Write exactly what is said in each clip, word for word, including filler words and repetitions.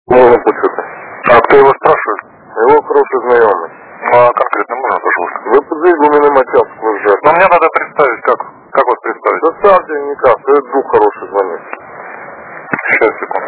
Можно почему-то. А кто его спрашивает? Его хороший знакомый. А конкретно можно, пожалуйста? Вы подвигли меня на час служат. Но мне надо представить, как, как вас представить? Доставьте никак, это друг хороший звонит. Сейчас, секунду.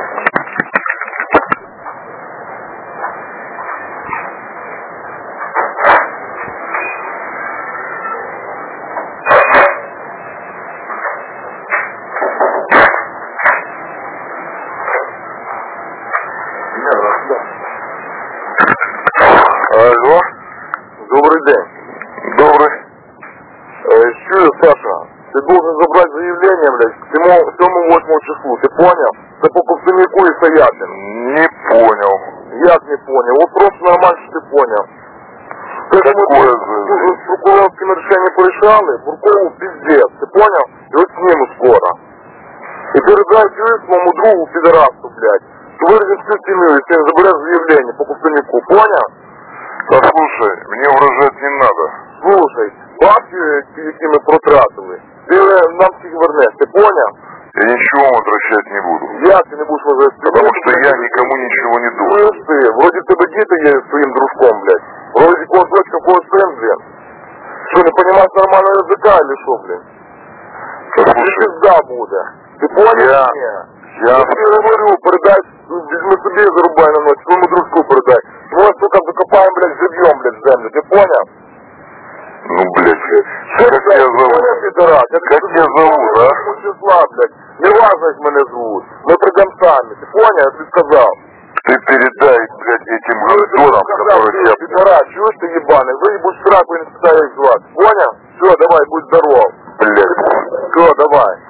Алло, добрый день. Добрый. Э, Чую, Саша, ты должен забрать заявление, блядь, к сьомому-восьмому числу, ты понял? Це по Ковтуніку и Саятину. Не понял. Як не понял? Вот просто нормально, что ты понял. Поэтому Какое мы заявление? с прокурорскими решениями порешали, Буркову пиздец, ты понял? Его сниму скоро. И передай чуешь моему другу пидорасу, блядь, что выразим всю семью, если он заберет заявление по Ковтуніку, понял? Послушай, мне угрожать не надо. Слушай, бабки, які ми протратили, ти нам всіх вернеш, ти понял? Я ничего вам возвращать не буду. Як ти не будеш возвращати? Потому что я никому ничего не должен. Слышь ты, вроде в тебе діти є своїм дружком, блядь. Вроде когось дочка, когось сын, блин. Что, не понимаешь нормального языка или что, блин? Ты пизда буде. Ты понял? Я... Я тебе говорю, передай, візьми собі і зарубай на ночь, своему дружку передай. Мы, сука, закопаем, блядь, живьем, блядь, в землю, ты понял? Ну, блядь, Что как ты, тебя зовут? понял, пидорас? Я Как тебя зовут, а? числа, блядь. Не важно, как меня зовут. Мы придем сами, ты понял? Я тебе сказал. Ты передай, блядь, этим гандонам, которые тебя... Пидорас, чуешь ты ебаный? Выебу сраку и не спитаю их звать. Понял? Все, давай, будь здоров. Блядь. Все, давай.